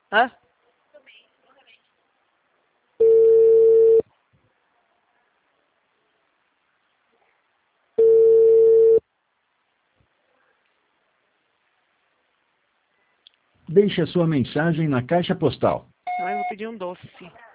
Hã? Deixe a sua mensagem na caixa postal. Eu vou pedir um doce.